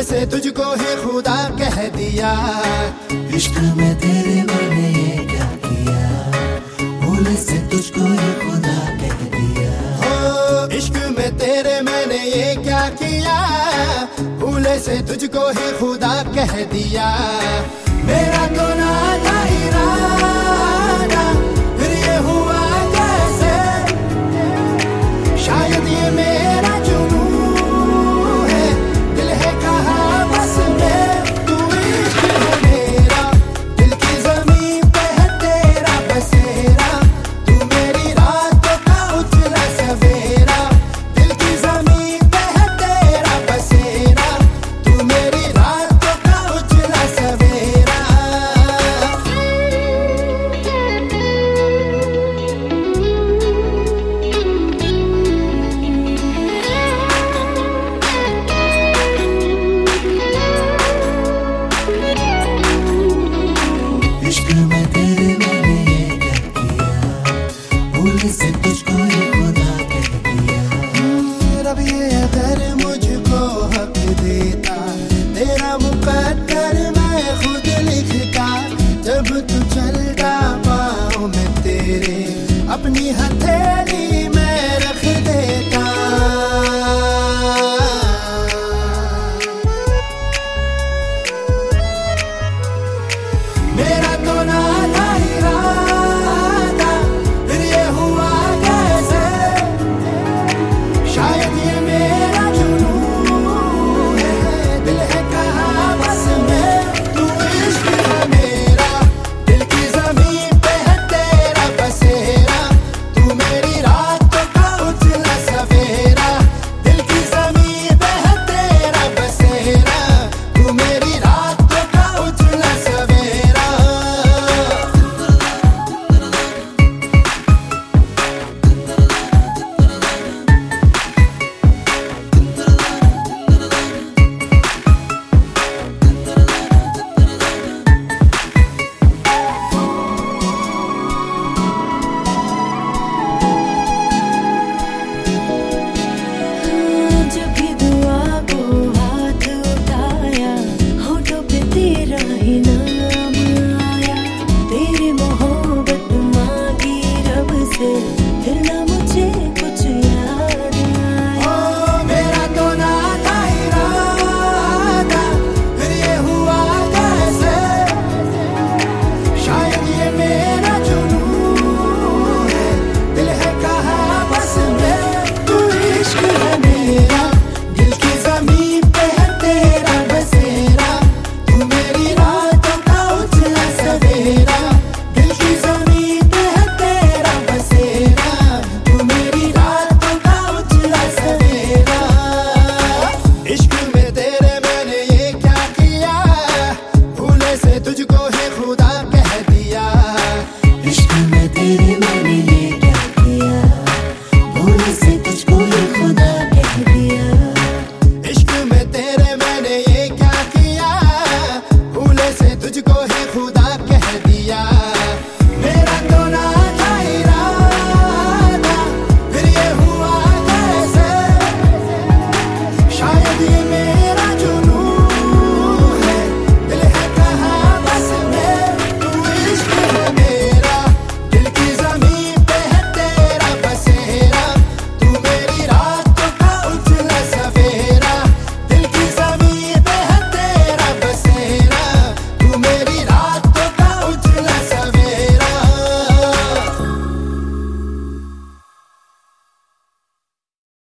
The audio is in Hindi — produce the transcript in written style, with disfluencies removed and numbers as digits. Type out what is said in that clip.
से तुझको ही खुदा कह दिया। इश्क में तेरे मैंने ये क्या किया, भूल से तुझको ही खुदा कह दिया। हो इश्क में तेरे मैंने ये क्या किया, भूल से तुझको ही खुदा कह दिया। मेरा तो ना था इरादा, फिर ये हुआ कैसे, शायद ये मेरा जुनून है, दिल है कहाँ बस में, तू इश्क है मेरा, दिल की ज़मीं पे है तेरा बसेरा, तू मेरी रातों का उजला सवेरा, दिल की ज़मीं पे है तेरा बसेरा, तू मेरी रातों का उजला सवेरा। इश्क में तेरे मैंने ये क्या किया, भूल से तुझको ही खुदा कह दिया। रब ये अगर मुझको हक देता, तेरा मुकद्दर मैं खुद लिखता, जब तू चलता पाँव में तेरे अपनी हथेली में रख देता। मेरा तो ना था इरादा, फिर ये हुआ कैसे, शायद ये मेरा जुनून है, दिल है कहाँ बस में, तू इश्क है मेरा, दिल की ज़मीं पे है तेरा बसेरा, तू मेरी रातों का उजला सवेरा, दिल की ज़मीं पे है तेरा बसेरा, तू मेरी रातों का उजला सवेरा। जब भी दुआ को हाथ उठाया, होठों पे तेरा ही नाम आया, तेरी मोहब्बत मांगी रब से।